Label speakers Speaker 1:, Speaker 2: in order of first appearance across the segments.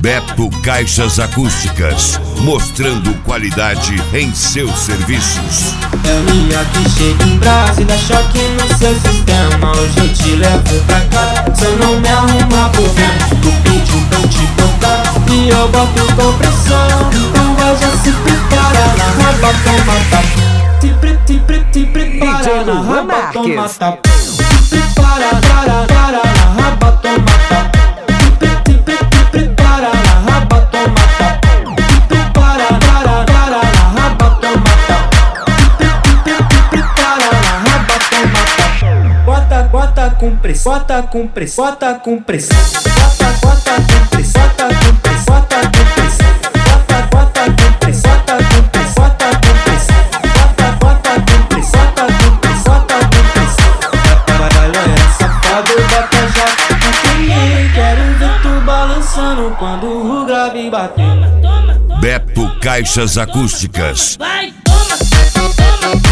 Speaker 1: Beppo Caixas Acústicas, mostrando qualidade em seus serviços.
Speaker 2: É o Nia que chega em Brasa e dá choque no seu sistema. Hoje eu te levo pra cá, se eu não me arrumar problema. Tu pediu pra eu te botar e eu boto com pressão. Então vai já se prepara na raba, toma tapa. Te prepara na raba, toma tapa. Se prepara, para na raba, toma tapa. Prepara na raba, toma tapa. Prepara, para na raba, toma tapa. Prepara na raba, toma tapa. Bota com pressão, bota com pressão, bota com pressão. Bota com pressão, bota com pressão, bota com pressão. Bota com pressão, bota com pressão, bota com pressão. Bota com pressão, bota com pressão, bota com pressão. Galera safado, bota já comigo. Quero ver tu balançando quando o grave bater.
Speaker 1: Beppo Caixas Acústicas.
Speaker 3: Vai, toma, toma, toma.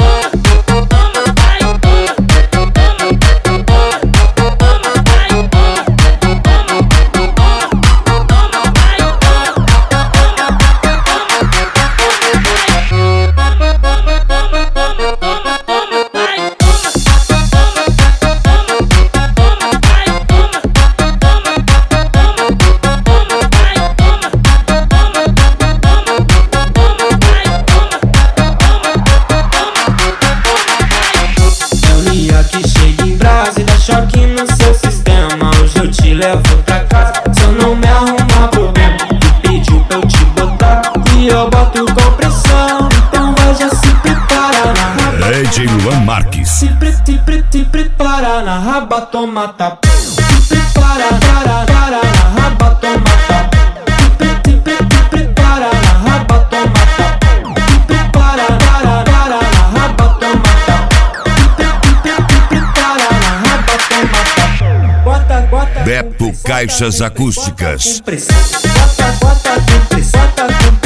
Speaker 2: Choque no seu sistema, hoje eu te levo pra casa. Se eu não me arrumar problema, tu pediu pra eu te botar e eu boto com pressão. Então vai já se prepara na raba.
Speaker 1: DJ Luan Marques.
Speaker 2: Se prepara na raba, toma tapa. Se prepara, para na raba, toma tapa. Prepara na raba, toma tapa. Prepara, para na raba, toma tapa. Prepara na raba, toma tapa. Bota
Speaker 1: Beppo Caixas Acústicas.
Speaker 2: com pressão, bota com pressão, bota com